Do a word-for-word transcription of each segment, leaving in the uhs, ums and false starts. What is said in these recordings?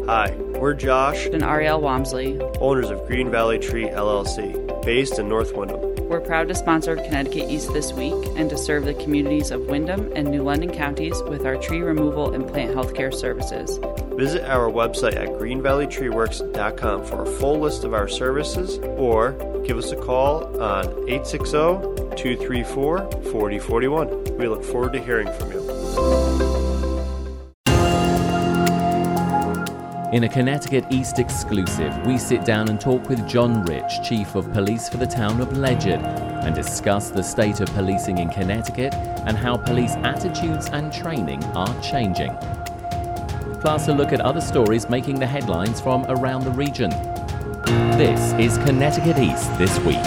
Hi, we're Josh and Ariel Wamsley, owners of Green Valley Tree L L C, based in North Windham. We're proud to sponsor Connecticut East This Week and to serve the communities of Windham and New London counties with our tree removal and plant healthcare services. Visit our website at green valley tree works dot com for a full list of our services, or give us a call on eight six zero, two three four, four zero four one. We look forward to hearing from you. In a Connecticut East exclusive, we sit down and talk with John Rich, Chief of Police for the town of Ledyard, and discuss the state of policing in Connecticut and how police attitudes and training are changing. Plus a look at other stories making the headlines from around the region. This is Connecticut East This Week.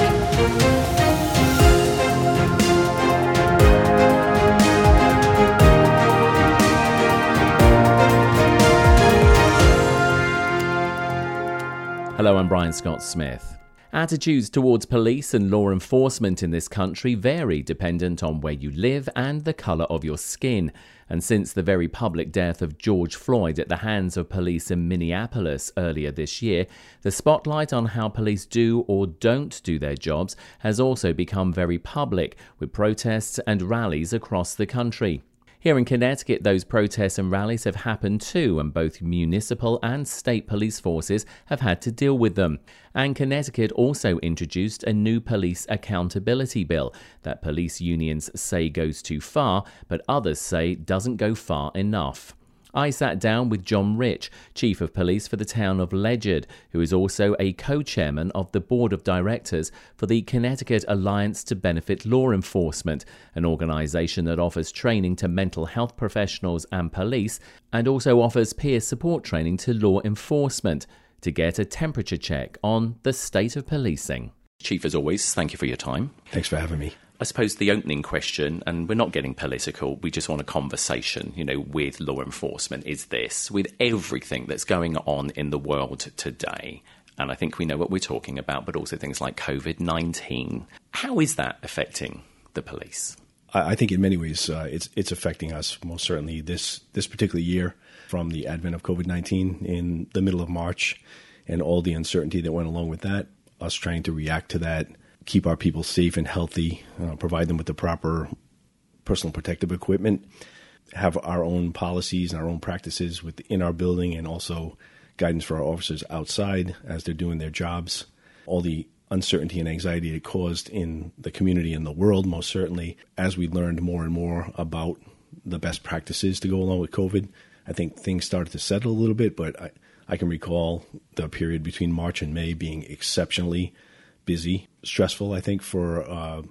Hello, I'm Brian Scott Smith. Attitudes towards police and law enforcement in this country vary dependent on where you live and the colour of your skin. And since the very public death of George Floyd at the hands of police in Minneapolis earlier this year, the spotlight on how police do or don't do their jobs has also become very public, with protests and rallies across the country. Here in Connecticut, those protests and rallies have happened too, and both municipal and state police forces have had to deal with them. And Connecticut also introduced a new police accountability bill that police unions say goes too far, but others say doesn't go far enough. I sat down with John Rich, Chief of Police for the town of Ledyard, who is also a co-chairman of the Board of Directors for the Connecticut Alliance to Benefit Law Enforcement, an organisation that offers training to mental health professionals and police, and also offers peer support training to law enforcement, to get a temperature check on the state of policing. Chief, as always, thank you for your time. Thanks for having me. I suppose the opening question, and we're not getting political, we just want a conversation, you know, with law enforcement, is this, with everything that's going on in the world today, and I think we know what we're talking about, but also things like covid nineteen, how is that affecting the police? I think in many ways uh, it's it's affecting us, most certainly this, this particular year, from the advent of covid nineteen in the middle of March and all the uncertainty that went along with that, us trying to react to that, keep our people safe and healthy, uh, provide them with the proper personal protective equipment, have our own policies and our own practices within our building, and also guidance for our officers outside as they're doing their jobs. All the uncertainty and anxiety it caused in the community and the world, most certainly, as we learned more and more about the best practices to go along with COVID, I think things started to settle a little bit, but I, I can recall the period between March and May being exceptionally busy, stressful, I think, for uh,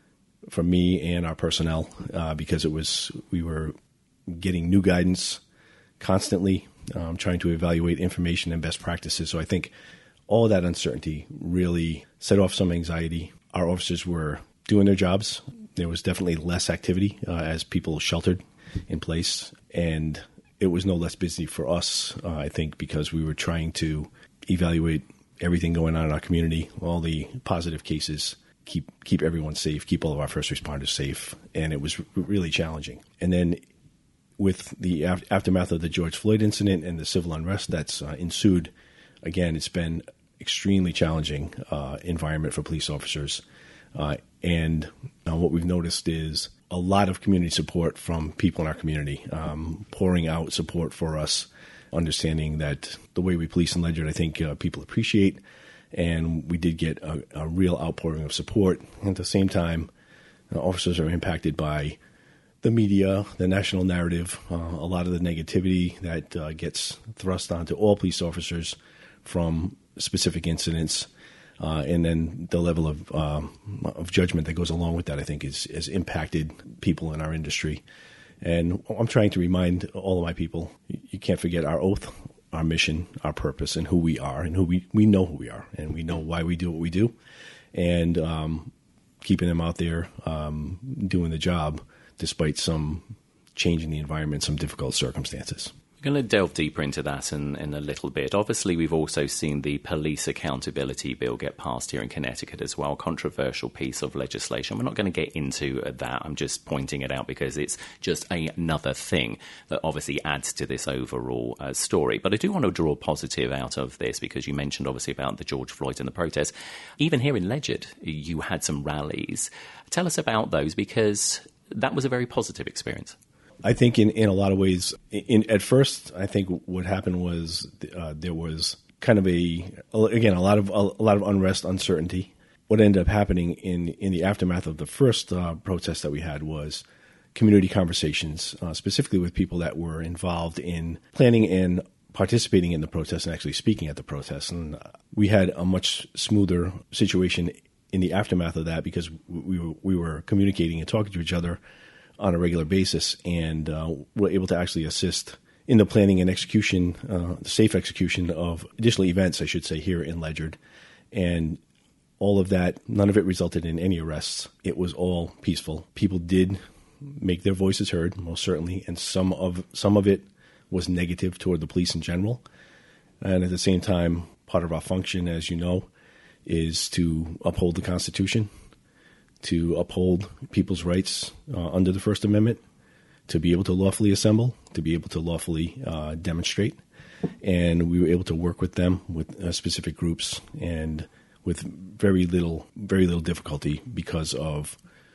for me and our personnel, uh, because it was we were getting new guidance constantly, um, trying to evaluate information and best practices. So I think all of that uncertainty really set off some anxiety. Our officers were doing their jobs. There was definitely less activity uh, as people sheltered in place, and it was no less busy for us, uh, I think, because we were trying to evaluate everything going on in our community, all the positive cases, keep keep everyone safe, keep all of our first responders safe, and it was really challenging. And then with the af- aftermath of the George Floyd incident and the civil unrest that's uh, ensued, again, it's been extremely challenging uh, environment for police officers. Uh, and uh, what we've noticed is a lot of community support from people in our community, um, pouring out support for us, understanding that the way we police in Ledyard, I think uh, people appreciate, and we did get a, a real outpouring of support. And at the same time, uh, officers are impacted by the media, the national narrative, uh, a lot of the negativity that uh, gets thrust onto all police officers from specific incidents, uh, and then the level of um, of judgment that goes along with that, I think, is has impacted people in our industry. And I'm trying to remind all of my people, you can't forget our oath, our mission, our purpose, and who we are, and who we, we know who we are, and we know why we do what we do. And um, keeping them out there um, doing the job despite some change in the environment, some difficult circumstances. We're going to delve deeper into that in, in a little bit. Obviously, we've also seen the Police Accountability Bill get passed here in Connecticut as well, controversial piece of legislation. We're not going to get into that. I'm just pointing it out because it's just another thing that obviously adds to this overall uh, story. But I do want to draw a positive out of this because you mentioned obviously about the George Floyd and the protests. Even here in Ledyard, you had some rallies. Tell us about those because that was a very positive experience. I think in, in a lot of ways, in, at first, I think what happened was uh, there was kind of a, again, a lot of a lot of unrest, uncertainty. What ended up happening in, in the aftermath of the first uh, protest that we had was community conversations, uh, specifically with people that were involved in planning and participating in the protest and actually speaking at the protest. And we had a much smoother situation in the aftermath of that because we were, we were communicating and talking to each other on a regular basis, and uh, we're able to actually assist in the planning and execution, uh, the safe execution of additional events, I should say, here in Ledyard. And all of that, none of it resulted in any arrests. It was all peaceful. People did make their voices heard, most certainly, and some of some of it was negative toward the police in general. And at the same time, part of our function, as you know, is to uphold the Constitution, to uphold people's rights uh, under the First Amendment, to be able to lawfully assemble, to be able to lawfully uh, demonstrate. And we were able to work with them, with uh, specific groups, and with very little, very little difficulty because of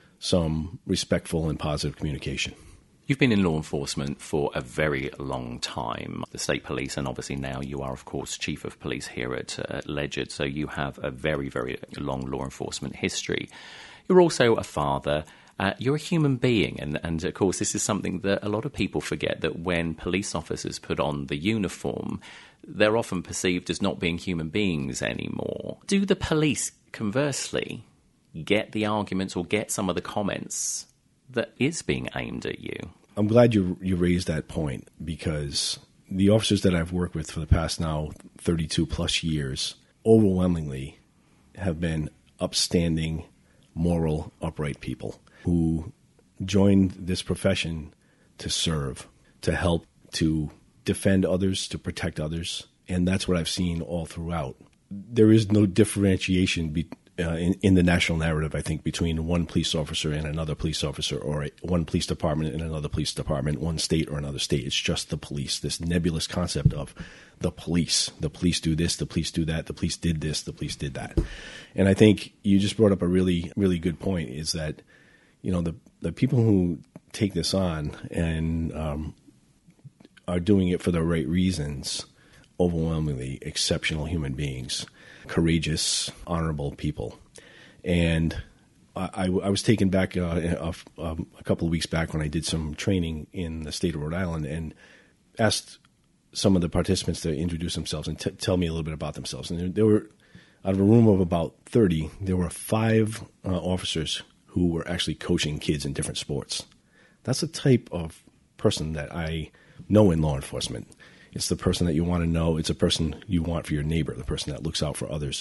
some respectful and positive communication. You've been in law enforcement for a very long time, the state police, and obviously now you are, of course, chief of police here at uh, Ledyard, so you have a very, very long law enforcement history. You're also a father. Uh, you're a human being, and, and of course this is something that a lot of people forget, that when police officers put on the uniform, they're often perceived as not being human beings anymore. Do the police, conversely, get the arguments or get some of the comments that is being aimed at you? I'm glad you you raised that point, because the officers that I've worked with for the past now thirty-two plus years overwhelmingly have been upstanding, moral, upright people who joined this profession to serve, to help, to defend others, to protect others. And that's what I've seen all throughout. There is no differentiation be, uh, in, in the national narrative, I think, between one police officer and another police officer, or a, one police department and another police department, one state or another state. It's just the police, this nebulous concept of the police. The police do this, the police do that, the police did this, the police did that. And I think you just brought up a really, really good point, is that, you know, the, the people who take this on and um, are doing it for the right reasons, overwhelmingly exceptional human beings, courageous, honorable people. And I, I, I was taken back uh, a, um, a couple of weeks back when I did some training in the state of Rhode Island and asked some of the participants to introduce themselves and t- tell me a little bit about themselves. And there were, out of a room of about thirty, there were five uh, officers who were actually coaching kids in different sports. That's the type of person that I know in law enforcement. It's the person that you want to know. It's a person you want for your neighbor, the person that looks out for others.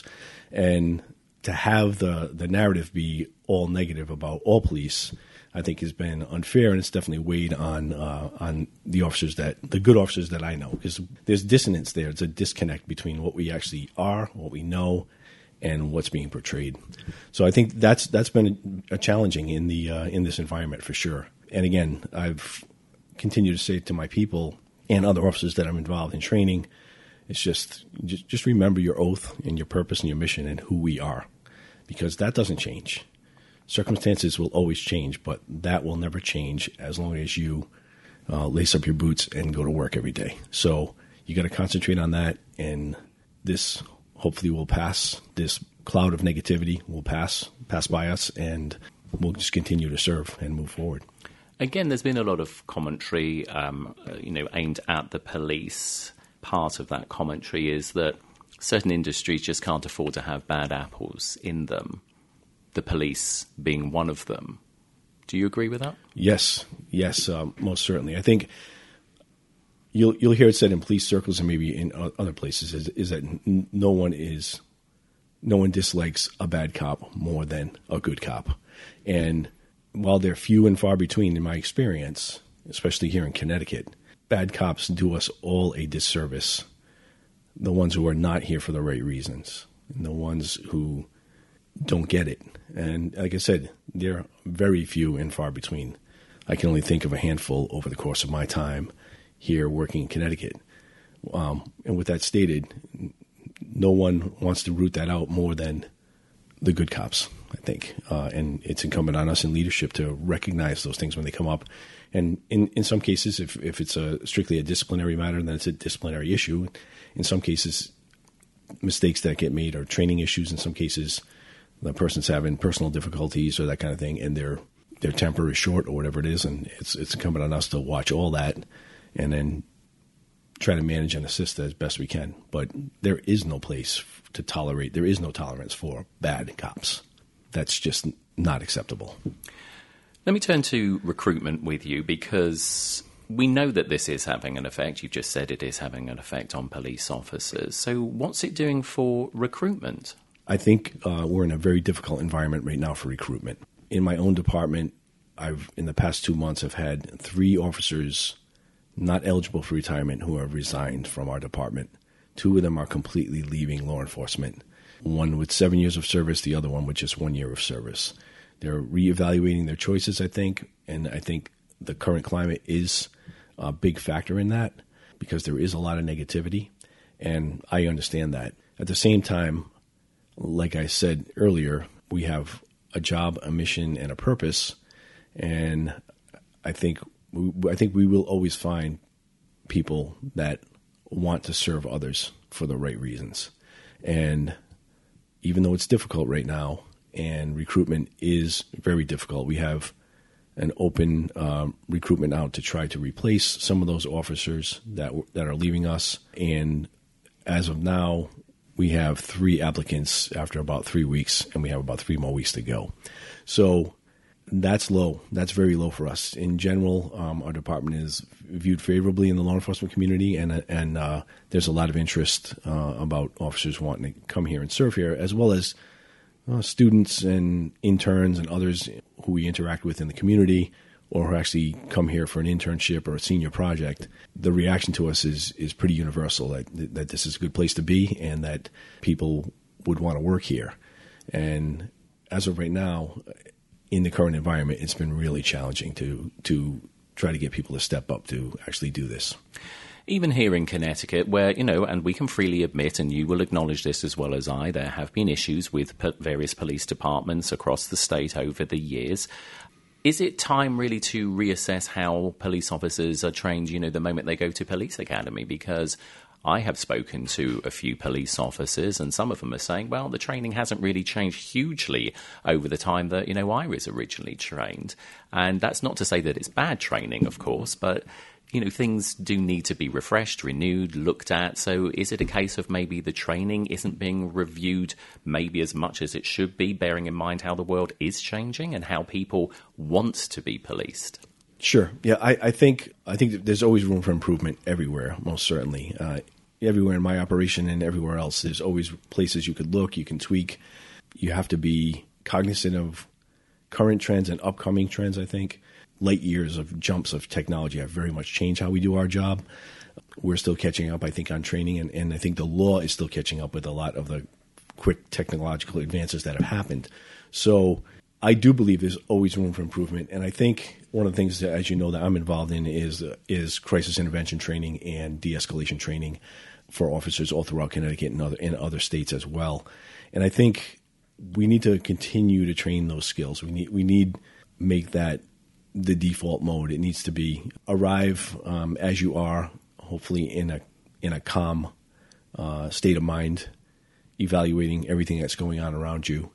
And to have the, the narrative be all negative about all police, I think has been unfair, and it's definitely weighed on uh, on the officers that the good officers that I know, because there's dissonance there. It's a disconnect between what we actually are, what we know, and what's being portrayed. So I think that's that's been a, a challenging in the uh, in this environment for sure. And again, I've continued to say to my people and other officers that I'm involved in training, it's just just just remember your oath and your purpose and your mission and who we are, because that doesn't change. Circumstances will always change, but that will never change as long as you uh, lace up your boots and go to work every day. So you got to concentrate on that, and this hopefully will pass. This cloud of negativity will pass, pass by us, and we'll just continue to serve and move forward. Again, there's been a lot of commentary, um, you know, aimed at the police. Part of that commentary is that certain industries just can't afford to have bad apples in them, the police being one of them. Do you agree with that? Yes, yes, um, most certainly. I think you'll you'll hear it said in police circles and maybe in other places is, is that n- no one is no one dislikes a bad cop more than a good cop. And while they're few and far between in my experience, especially here in Connecticut, bad cops do us all a disservice. The ones who are not here for the right reasons, and the ones who don't get it. And like I said, they're very few and far between. I can only think of a handful over the course of my time here working in Connecticut. Um, and with that stated, no one wants to root that out more than the good cops, I think. Uh, and it's incumbent on us in leadership to recognize those things when they come up. And in, in some cases, if, if it's a strictly a disciplinary matter, then it's a disciplinary issue. In some cases, mistakes that get made are training issues. In some cases, the person's having personal difficulties or that kind of thing, and their their temper is short or whatever it is. And it's it's incumbent on us to watch all that and then try to manage and assist as best we can. But there is no place to tolerate, there is no tolerance for bad cops. That's just not acceptable. Let me turn to recruitment with you, because we know that this is having an effect. You've just said it is having an effect on police officers. So what's it doing for recruitment? I think uh, we're in a very difficult environment right now for recruitment. In my own department, I've in the past two months have had three officers not eligible for retirement who have resigned from our department. Two of them are completely leaving law enforcement. One with seven years of service, the other one with just one year of service. They're reevaluating their choices, I think, and I think the current climate is a big factor in that because there is a lot of negativity, and I understand that. At the same time, like I said earlier, we have a job, a mission, and a purpose, and I think I think we will always find people that want to serve others for the right reasons. And even though it's difficult right now, and recruitment is very difficult, we have an open um, recruitment out to try to replace some of those officers that that are leaving us. And as of now, we have three applicants after about three weeks, and we have about three more weeks to go. So that's low. That's very low for us. In general, um, our department is viewed favorably in the law enforcement community, and and uh, there's a lot of interest uh, about officers wanting to come here and serve here, as well as uh, students and interns and others who we interact with in the community or who actually come here for an internship or a senior project. The reaction to us is is pretty universal, that, that this is a good place to be and that people would want to work here. And as of right now, in the current environment, it's been really challenging to to try to get people to step up to actually do this. Even here in Connecticut, where, you know, and we can freely admit, and you will acknowledge this as well as I, there have been issues with various police departments across the state over the years. Is it time really to reassess how police officers are trained, you know, the moment they go to police academy? Because I have spoken to a few police officers, and some of them are saying, well, the training hasn't really changed hugely over the time that, you know, I was originally trained. And that's not to say that it's bad training, of course, but, you know, things do need to be refreshed, renewed, looked at. So is it a case of maybe the training isn't being reviewed maybe as much as it should be, bearing in mind how the world is changing and how people want to be policed? Sure. Yeah, I, I think I think there's always room for improvement everywhere, most certainly. Uh, everywhere in my operation and everywhere else, there's always places you could look, you can tweak. You have to be cognizant of current trends and upcoming trends, I think. Light years of jumps of technology have very much changed how we do our job. We're still catching up, I think, on training, and, and I think the law is still catching up with a lot of the quick technological advances that have happened. So I do believe there's always room for improvement, and I think one of the things that, as you know, that I'm involved in is uh, is crisis intervention training and de-escalation training for officers all throughout Connecticut and other in other states as well. And I think we need to continue to train those skills. We need we need make that the default mode. It needs to be arrive um, as you are, hopefully in a in a calm uh, state of mind, evaluating everything that's going on around you,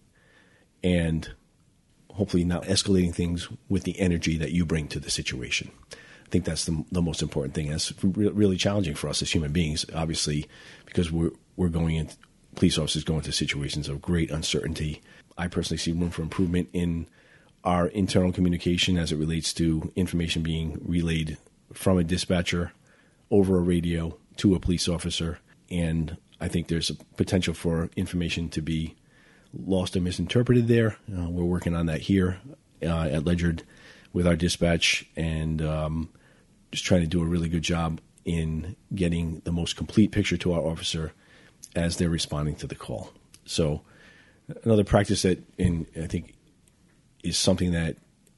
and hopefully not escalating things with the energy that you bring to the situation. I think that's the, the most important thing. It's re- really challenging for us as human beings, obviously, because we're we're going in, police officers go into situations of great uncertainty. I personally see room for improvement in our internal communication as it relates to information being relayed from a dispatcher over a radio to a police officer. And I think there's a potential for information to be lost or misinterpreted there. Uh, we're working on that here uh, at Ledyard with our dispatch, and um, just trying to do a really good job in getting the most complete picture to our officer as they're responding to the call. So another practice that in, I think is something that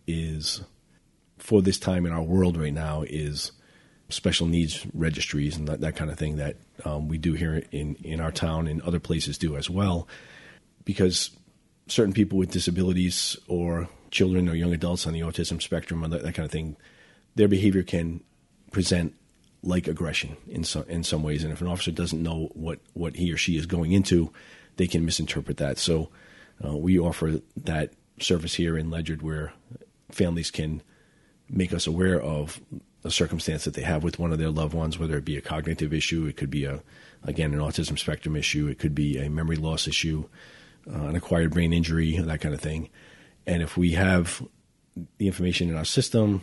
is for this time in our world right now is special needs registries and that, that kind of thing that um, we do here in, in our town and other places do as well, because certain people with disabilities or children or young adults on the autism spectrum or that, that kind of thing, their behavior can present like aggression in some in some ways. And if an officer doesn't know what, what he or she is going into, they can misinterpret that. So uh, we offer that service here in Ledyard where families can make us aware of a circumstance that they have with one of their loved ones, whether it be a cognitive issue, it could be, a again, an autism spectrum issue, it could be a memory loss issue, uh, an acquired brain injury, that kind of thing. And if we have the information in our system,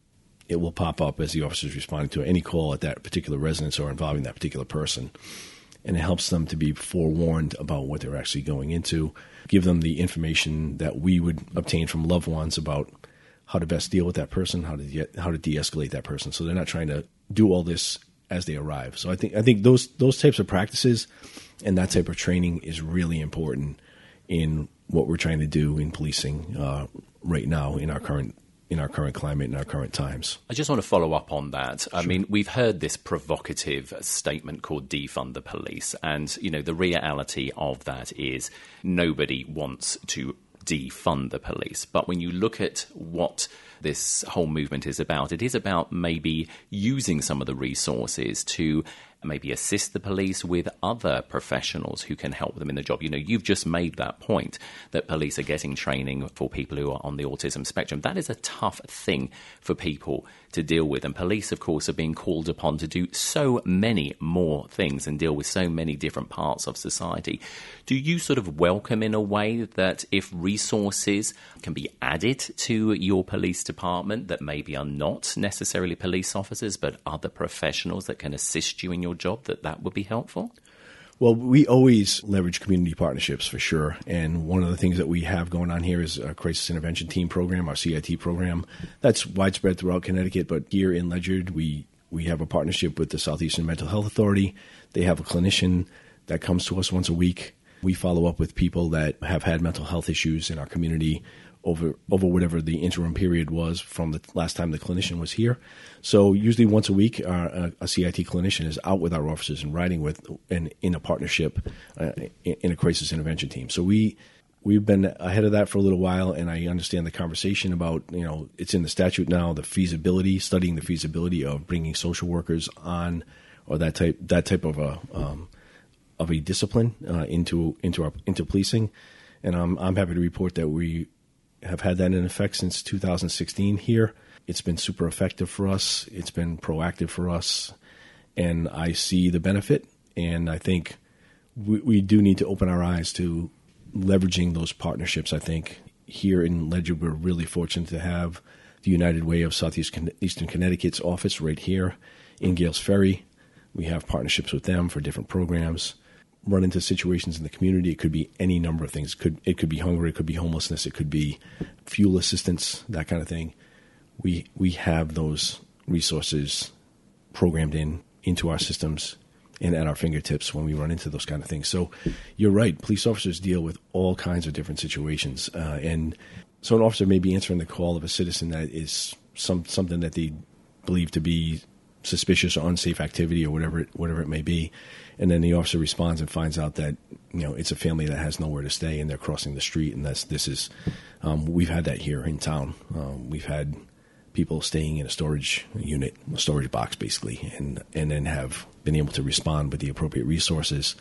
it will pop up as the officer is responding to any call at that particular residence or involving that particular person. And it helps them to be forewarned about what they're actually going into, give them the information that we would obtain from loved ones about how to best deal with that person, how to de- how to de-escalate that person. So they're not trying to do all this as they arrive. So I think I think those those types of practices and that type of training is really important in what we're trying to do in policing uh, right now in our current in our current climate, in our current times. I just want to follow up on that. I sure. mean, we've heard this provocative statement called defund the police. And, you know, the reality of that is nobody wants to defund the police. But when you look at what this whole movement is about, it is about maybe using some of the resources to maybe assist the police with other professionals who can help them in the job. You know, you've just made that point that police are getting training for people who are on the autism spectrum. That is a tough thing for people to deal with. And police, of course, are being called upon to do so many more things and deal with so many different parts of society. Do you sort of welcome in a way that if resources can be added to your police department that maybe are not necessarily police officers but other professionals that can assist you in your job, that that would be helpful? Well, we always leverage community partnerships for sure. And one of the things that we have going on here is a crisis intervention team program, our C I T program. That's widespread throughout Connecticut, but here in Ledyard, we, we have a partnership with the Southeastern Mental Health Authority. They have a clinician that comes to us once a week. We follow up with people that have had mental health issues in our community over over whatever the interim period was from the last time the clinician was here. So usually once a week, our, a, a C I T clinician is out with our officers and riding with and in a partnership uh, in, in a crisis intervention team. So we we've been ahead of that for a little while, and I understand the conversation about, you know, it's in the statute now, the feasibility, studying the feasibility of bringing social workers on or that type that type of a um, of a discipline uh, into into our into policing. And I'm I'm happy to report that we have had that in effect since two thousand sixteen here. It's been super effective for us. It's been proactive for us. And I see the benefit. And I think we, we do need to open our eyes to leveraging those partnerships. I think here in Ledyard, we're really fortunate to have the United Way of Southeastern Connecticut's office right here in Gales Ferry. We have partnerships with them for different programs. Run into situations in the community. It could be any number of things. It could, it could be hunger. It could be homelessness. It could be fuel assistance, that kind of thing. We we have those resources programmed in into our systems and at our fingertips when we run into those kind of things. So you're right. Police officers deal with all kinds of different situations. Uh, and so an officer may be answering the call of a citizen that is some something that they believe to be suspicious or unsafe activity or whatever it, whatever it may be. And then the officer responds and finds out that, you know, it's a family that has nowhere to stay and they're crossing the street. And that's, this is, um, we've had that here in town. Um, we've had people staying in a storage unit, a storage box basically, and, and then have been able to respond with the appropriate resources.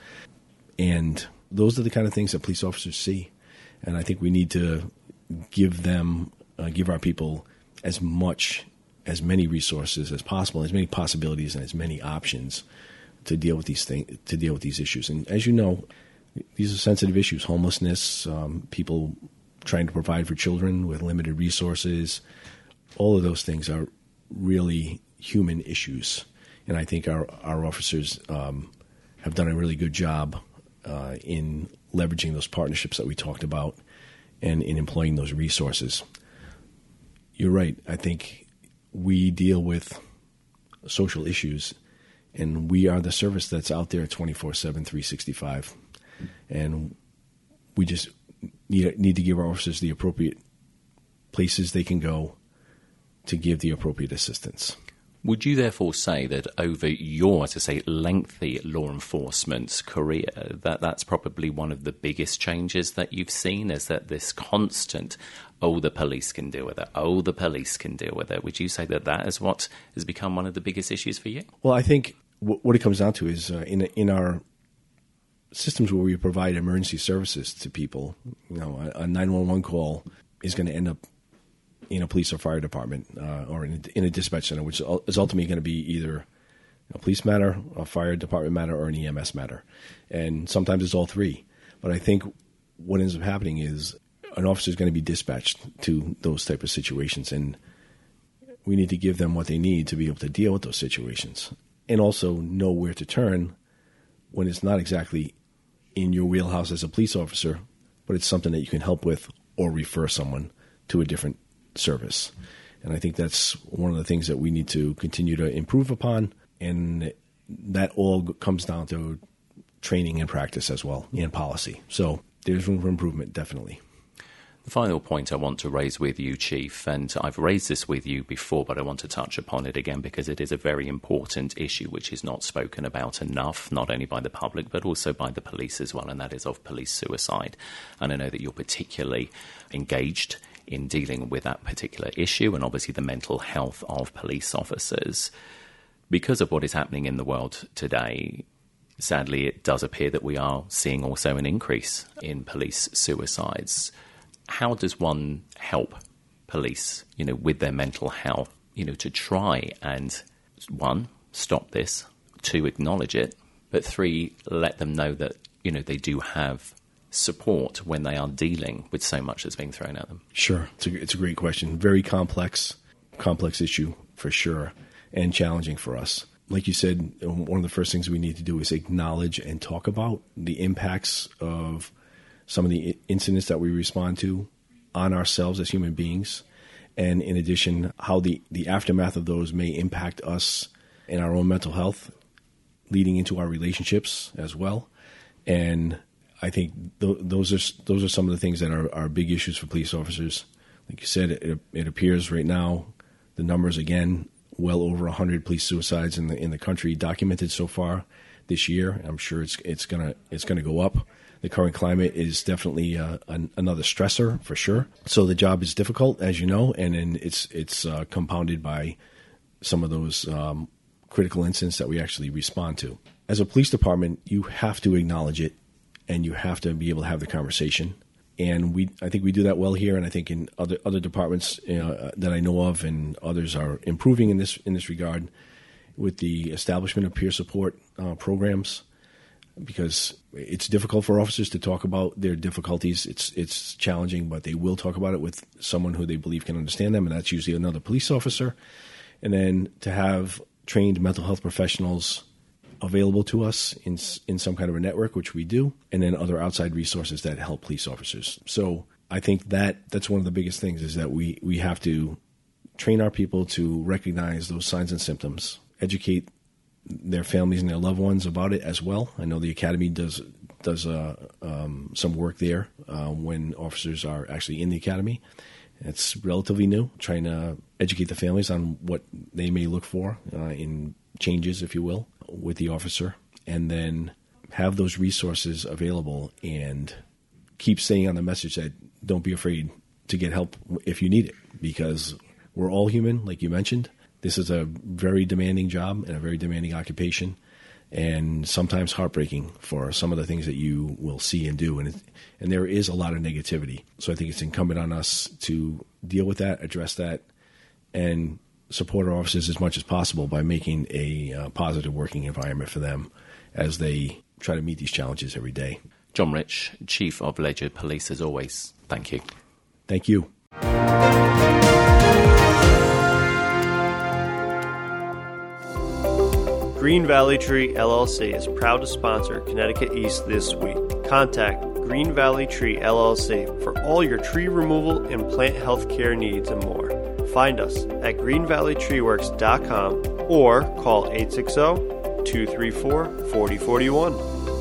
And those are the kind of things that police officers see. And I think we need to give them, uh, give our people as much, as many resources as possible, as many possibilities and as many options to deal with these things, to deal with these issues. And as you know, these are sensitive issues: homelessness, um, people trying to provide for children with limited resources. All of those things are really human issues, and I think our our officers um, have done a really good job uh, in leveraging those partnerships that we talked about, and in employing those resources. You're right. I think we deal with social issues. And we are the service that's out there twenty-four seven, three sixty-five. And we just need, need to give our officers the appropriate places they can go to give the appropriate assistance. Would you therefore say that over your, to say, lengthy law enforcement career, that that's probably one of the biggest changes that you've seen, is that this constant, oh, the police can deal with it, oh, the police can deal with it? Would you say that that is what has become one of the biggest issues for you? Well, I think w- what it comes down to is uh, in in our systems where we provide emergency services to people, you know, a, a nine one one call is going to end up in a police or fire department uh, or in a, in a dispatch center, which is ultimately going to be either a police matter, a fire department matter, or an E M S matter. And sometimes it's all three. But I think what ends up happening is an officer is going to be dispatched to those type of situations, and we need to give them what they need to be able to deal with those situations and also know where to turn when it's not exactly in your wheelhouse as a police officer, but it's something that you can help with or refer someone to a different service. And I think that's one of the things that we need to continue to improve upon, and that all comes down to training and practice as well, and policy. So there's room for improvement, definitely. The final point I want to raise with you, Chief, and I've raised this with you before, but I want to touch upon it again because it is a very important issue which is not spoken about enough, not only by the public but also by the police as well, and that is of police suicide. And I know that you're particularly engaged in dealing with that particular issue and obviously the mental health of police officers. Because of what is happening in the world today, sadly, it does appear that we are seeing also an increase in police suicides. How does one help police, you know, with their mental health, you know, to try and, one, stop this, two, acknowledge it, but three, let them know that, you know, they do have support when they are dealing with so much that's being thrown at them? Sure. It's a, it's a great question. Very complex, complex issue for sure, and challenging for us. Like you said, one of the first things we need to do is acknowledge and talk about the impacts of some of the incidents that we respond to on ourselves as human beings. And in addition, how the, the aftermath of those may impact us in our own mental health, leading into our relationships as well. And I think th- those are those are some of the things that are, are big issues for police officers. Like you said, it, it appears right now the numbers, again, well over one hundred police suicides in the in the country documented so far this year. I'm sure it's it's gonna it's gonna go up. The current climate is definitely uh, an, another stressor for sure. So the job is difficult, as you know, and then it's it's uh, compounded by some of those um, critical incidents that we actually respond to. As a police department, you have to acknowledge it, and you have to be able to have the conversation. And we, I think we do that well here, and I think in other other departments you know, that I know of, and others are improving in this in this regard with the establishment of peer support uh, programs, because it's difficult for officers to talk about their difficulties. It's it's challenging, but they will talk about it with someone who they believe can understand them, and that's usually another police officer. And then to have trained mental health professionals available to us in in some kind of a network, which we do, and then other outside resources that help police officers. So I think that that's one of the biggest things, is that we, we have to train our people to recognize those signs and symptoms, educate their families and their loved ones about it as well. I know the Academy does does uh, um, some work there uh, when officers are actually in the Academy. It's relatively new, trying to educate the families on what they may look for uh, in changes, if you will, with the officer, and then have those resources available and keep staying on the message that don't be afraid to get help if you need it, because we're all human, like you mentioned. This is a very demanding job and a very demanding occupation, and sometimes heartbreaking for some of the things that you will see and do. And it, and there is a lot of negativity. So I think it's incumbent on us to deal with that, address that, and support our officers as much as possible by making a uh, positive working environment for them as they try to meet these challenges every day. John Rich, Chief of Ledyard Police, as always, thank you. Thank you. Green Valley Tree L L C is proud to sponsor Connecticut East This Week. Contact Green Valley Tree L L C for all your tree removal and plant health care needs and more. Find us at green valley tree works dot com or call eight six zero, two three four, four zero four one.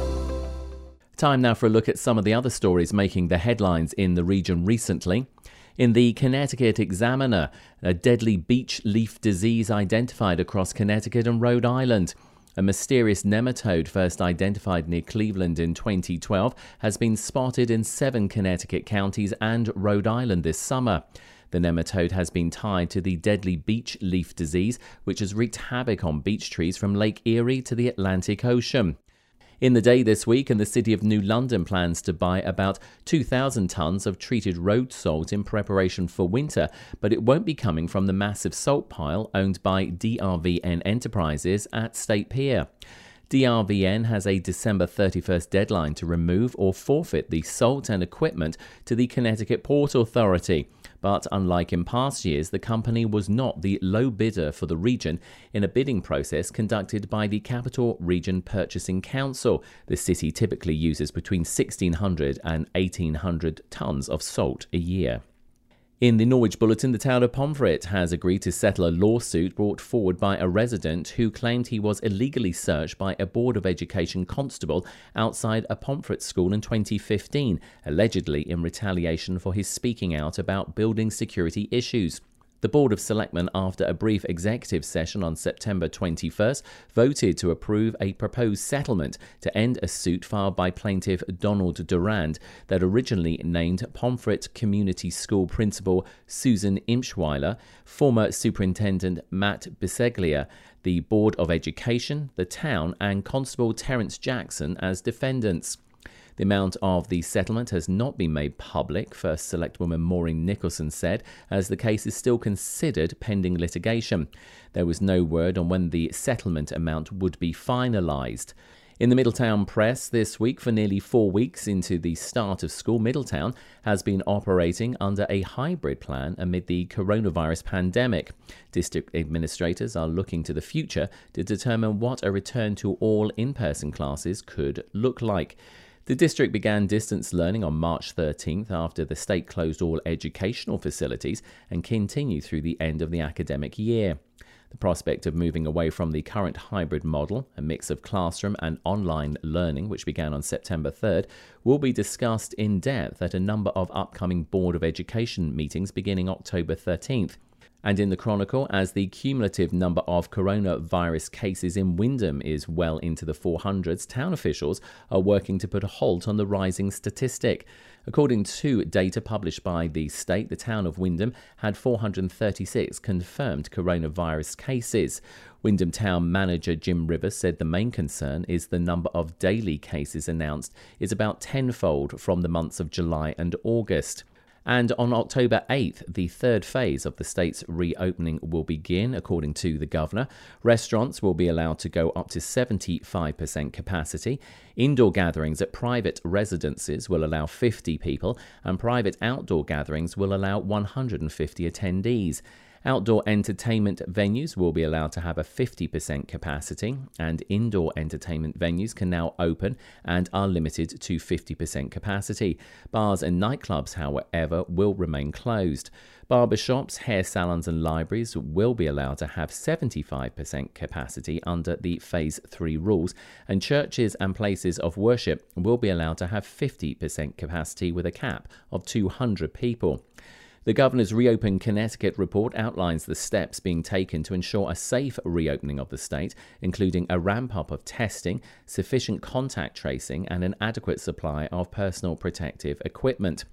Time now for a look at some of the other stories making the headlines in the region recently. In the Connecticut Examiner, a deadly beech leaf disease identified across Connecticut and Rhode Island. A mysterious nematode first identified near Cleveland in twenty twelve has been spotted in seven Connecticut counties and Rhode Island this summer. The nematode has been tied to the deadly beech leaf disease, which has wreaked havoc on beech trees from Lake Erie to the Atlantic Ocean. In the day this week, and the City of New London plans to buy about two thousand tonnes of treated road salt in preparation for winter, but it won't be coming from the massive salt pile owned by D R V N Enterprises at State Pier. D R V N has a December thirty-first deadline to remove or forfeit the salt and equipment to the Connecticut Port Authority. But unlike in past years, the company was not the low bidder for the region in a bidding process conducted by the Capital Region Purchasing Council. The city typically uses between sixteen hundred and eighteen hundred tonnes of salt a year. In the Norwich Bulletin, the town of Pomfret has agreed to settle a lawsuit brought forward by a resident who claimed he was illegally searched by a Board of Education constable outside a Pomfret school in twenty fifteen, allegedly in retaliation for his speaking out about building security issues. The Board of Selectmen, after a brief executive session on September twenty-first, voted to approve a proposed settlement to end a suit filed by plaintiff Donald Durand that originally named Pomfret Community School Principal Susan Imschweiler, former Superintendent Matt Biseglia, the Board of Education, the town, and Constable Terence Jackson as defendants. The amount of the settlement has not been made public, First Selectwoman Maureen Nicholson said, as the case is still considered pending litigation. There was no word on when the settlement amount would be finalised. In the Middletown Press this week, for nearly four weeks into the start of school, Middletown has been operating under a hybrid plan amid the coronavirus pandemic. District administrators are looking to the future to determine what a return to all in-person classes could look like. The district began distance learning on March thirteenth after the state closed all educational facilities and continued through the end of the academic year. The prospect of moving away from the current hybrid model, a mix of classroom and online learning, which began on September third, will be discussed in depth at a number of upcoming Board of Education meetings beginning October thirteenth. And in the Chronicle, as the cumulative number of coronavirus cases in Windham is well into the four hundreds, town officials are working to put a halt on the rising statistic. According to data published by the state, the town of Windham had four hundred thirty-six confirmed coronavirus cases. Windham Town Manager Jim Rivers said the main concern is the number of daily cases announced is about tenfold from the months of July and August. And on October eighth, the third phase of the state's reopening will begin, according to the governor. Restaurants will be allowed to go up to seventy-five percent capacity. Indoor gatherings at private residences will allow fifty people, and private outdoor gatherings will allow one hundred fifty attendees. Outdoor entertainment venues will be allowed to have a fifty percent capacity, and indoor entertainment venues can now open and are limited to fifty percent capacity. Bars and nightclubs, however, will remain closed. Barbershops, hair salons and libraries will be allowed to have seventy-five percent capacity under the Phase three rules, and churches and places of worship will be allowed to have fifty percent capacity with a cap of two hundred people. The Governor's Reopen Connecticut report outlines the steps being taken to ensure a safe reopening of the state, including a ramp-up of testing, sufficient contact tracing, and an adequate supply of personal protective equipment.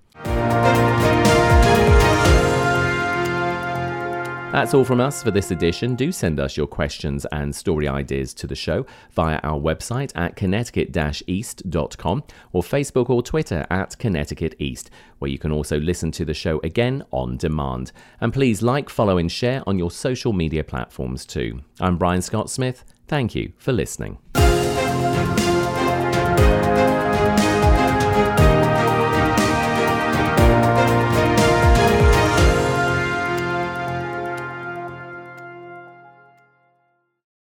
That's all from us for this edition. Do send us your questions and story ideas to the show via our website at connecticut dash east dot com or Facebook or Twitter at Connecticut East, where you can also listen to the show again on demand. And please like, follow and share on your social media platforms too. I'm Brian Scott Smith. Thank you for listening.